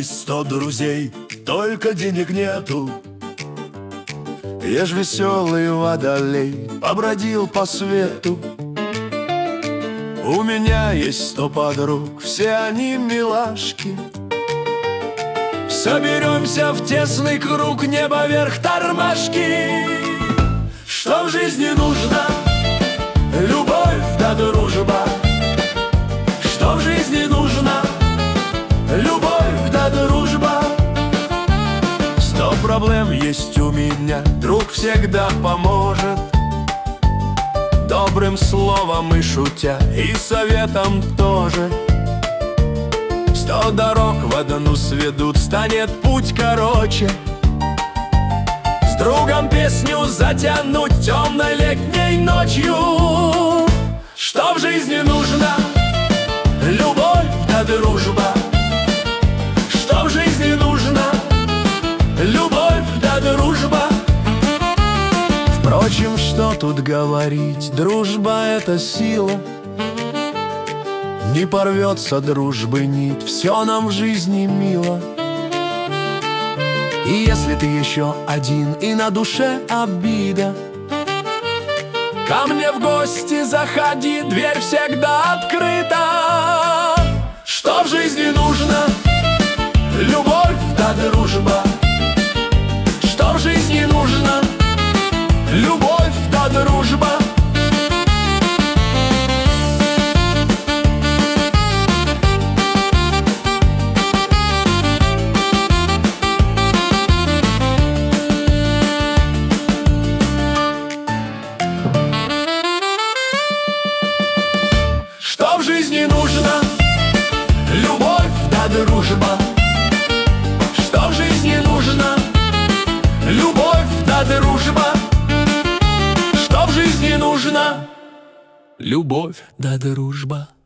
есть 100 друзей, только денег нету. Я ж веселый водолей, побродил по свету. У меня есть 100 подруг, все они милашки. Соберемся в тесный круг, небо вверх тормашки. Что в жизни нужно? Любовь да дружба. Что в жизни нужно? Любовь да дружба. 100 проблем есть у меня, друг всегда поможет. Добрым словом и шутя, и советом тоже. 100 дорог в одну сведут, станет путь короче. С другом песню затянуть темной летней ночью. Что в жизни нужно? Любовь да дружба. Что в жизни нужно? Любовь да дружба. Впрочем, что тут говорить, дружба — это сила. Не порвется дружбы нить, все нам в жизни мило. И если ты еще один и на душе обида, ко мне в гости заходи, дверь всегда открыта. Что в жизни нужно? Любовь да дружба. Что в жизни нужно? Любовь да дружба. Что в жизни нужно? Любовь да дружба. Что в жизни нужно? Любовь да дружба. Что в жизни нужно? Любовь да дружба.